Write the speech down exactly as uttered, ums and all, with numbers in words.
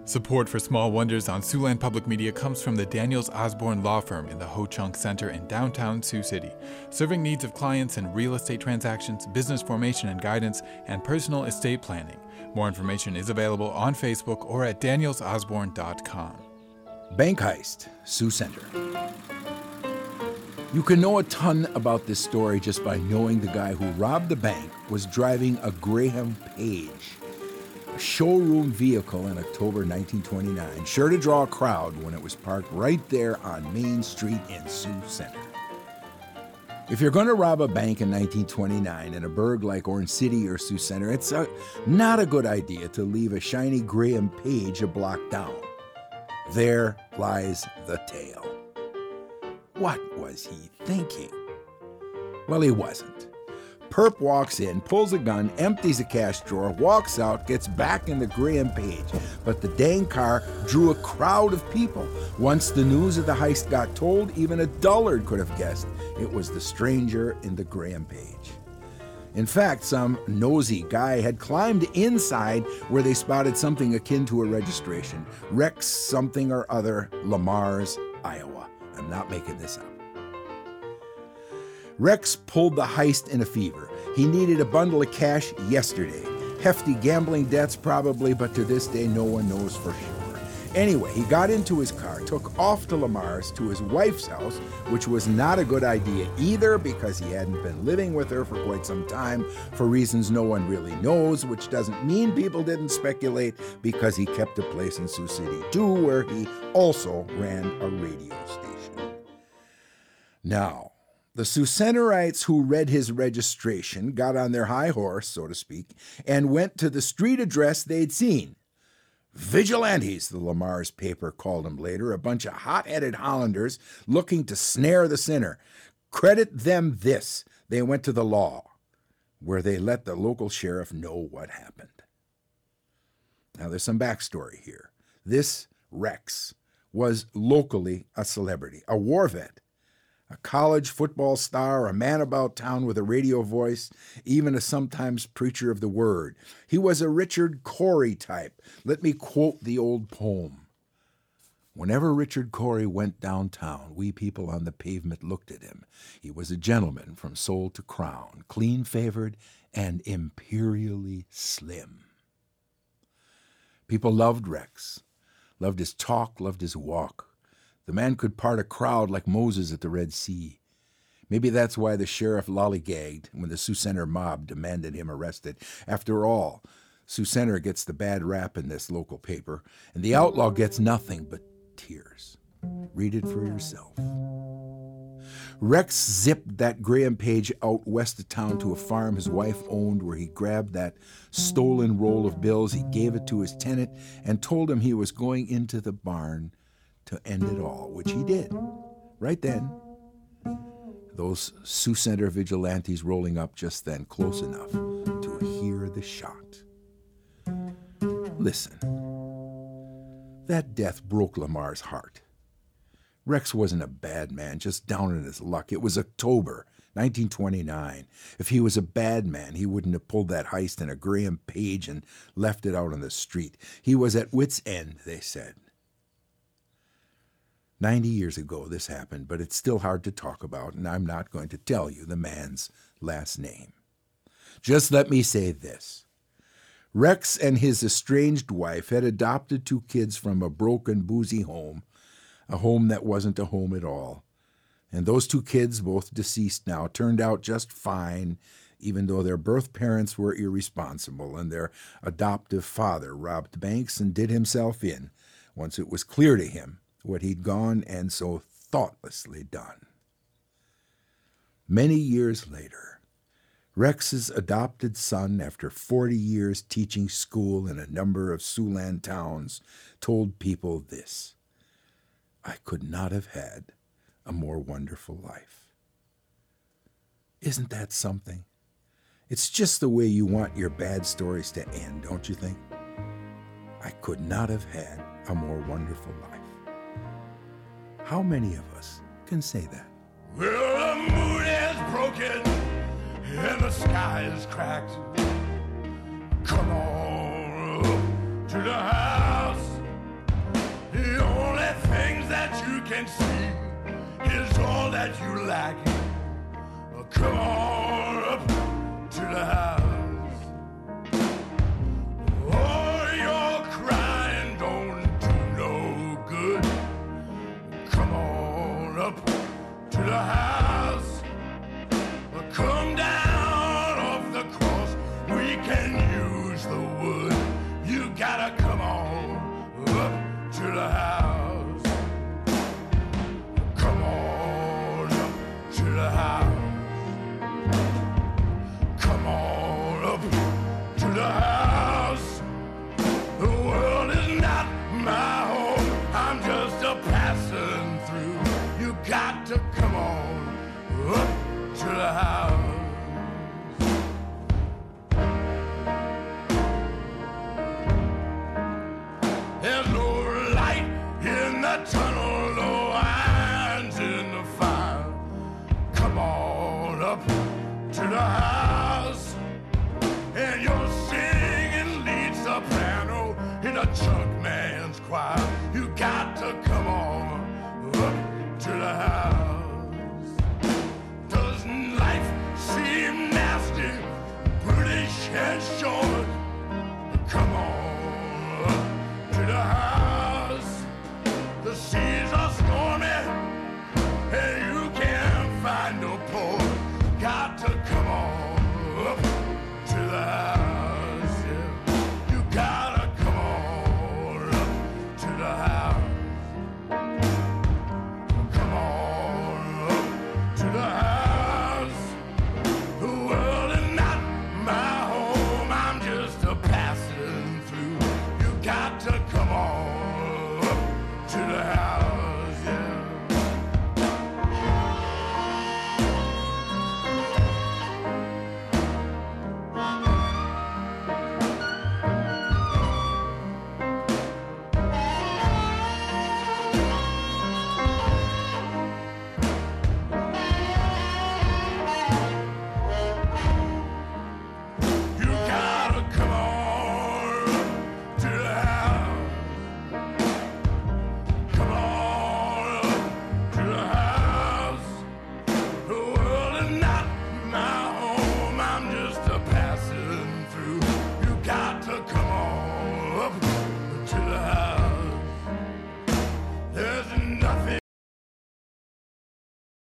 Support for Small Wonders on Siouxland Public Media comes from the Daniels Osborne Law Firm in the Ho-Chunk Center in downtown Sioux City, serving needs of clients in real estate transactions, business formation and guidance, and personal estate planning. More information is available on Facebook or at daniels osborne dot com. Bank heist, Sioux Center. You can know a ton about this story just by knowing the guy who robbed the bank was driving a Graham Page, a showroom vehicle in October nineteen twenty-nine, sure to draw a crowd when it was parked right there on Main Street in Sioux Center. If you're going to rob a bank in nineteen twenty-nine in a burg like Orange City or Sioux Center, it's a, not a good idea to leave a shiny Graham Page a block down. There lies the tale. What was he thinking? Well, he wasn't. Perp walks in, pulls a gun, empties a cash drawer, walks out, gets back in the Graham Page. But the dang car drew a crowd of people. Once the news of the heist got told, even a dullard could have guessed it was the stranger in the Graham Page. In fact, some nosy guy had climbed inside where they spotted something akin to a registration. Rex something or other, Lamar's, Iowa. I'm not making this up. Rex pulled the heist in a fever. He needed a bundle of cash yesterday. Hefty gambling debts probably, but to this day no one knows for sure. Anyway, he got into his car, took off to Lamar's, to his wife's house, which was not a good idea either because he hadn't been living with her for quite some time for reasons no one really knows, which doesn't mean people didn't speculate because he kept a place in Sioux City too, where he also ran a radio station. Now, the Sioux Centerites who read his registration got on their high horse, so to speak, and went to the street address they'd seen. Vigilantes, the Lamar's paper called them later, a bunch of hot-headed Hollanders looking to snare the sinner. Credit them this, they went to the law, where they let the local sheriff know what happened. Now there's some backstory here. This Rex was locally a celebrity, a war vet, a college football star, a man about town with a radio voice, even a sometimes preacher of the word. He was a Richard Cory type. Let me quote the old poem. Whenever Richard Cory went downtown, we people on the pavement looked at him. He was a gentleman from soul to crown, clean-favored and imperially slim. People loved Rex, loved his talk, loved his walk. The man could part a crowd like Moses at the Red Sea. Maybe that's why the sheriff lollygagged when the Sioux Center mob demanded him arrested. After all, Sioux Center gets the bad rap in this local paper, and the outlaw gets nothing but tears. Read it for yourself. Rex zipped that Graham Page out west of town to a farm his wife owned, where he grabbed that stolen roll of bills. He gave it to his tenant and told him he was going into the barn to end it all, which he did. Right then, those Sioux Center vigilantes rolling up just then, close enough to hear the shot. Listen, that death broke Lamar's heart. Rex wasn't a bad man, just down in his luck. It was October nineteen twenty-nine. If he was a bad man, he wouldn't have pulled that heist in a Graham Page and left it out on the street. He was at wit's end, they said. Ninety years ago this happened, but it's still hard to talk about, and I'm not going to tell you the man's last name. Just let me say this. Rex and his estranged wife had adopted two kids from a broken, boozy home, a home that wasn't a home at all. And those two kids, both deceased now, turned out just fine, even though their birth parents were irresponsible and their adoptive father robbed banks and did himself in once it was clear to him what he'd gone and so thoughtlessly done. Many years later, Rex's adopted son, after forty years teaching school in a number of Siouxland towns, told people this: I could not have had a more wonderful life. Isn't that something? It's just the way you want your bad stories to end, don't you think? I could not have had a more wonderful life. How many of us can say that? Well, the moon is broken and the sky is cracked. Come on to the house can see is all that you lack. Come on up to the house. Oh, your crying don't do no good. Come on up to the house. Come down off the cross. We can use the wood. You gotta come on up to the house. Come on up to the house. Come on up to the house. The world is not my home. I'm just a passing through. You got to come on up to the house. There's no light in the tunnel, no irons in the fire. Come on up to the house. And you're singing lead soprano in a chunk man's choir. You got to come on up to the house. Doesn't life seem nasty, brutish and short? Come on up to the house.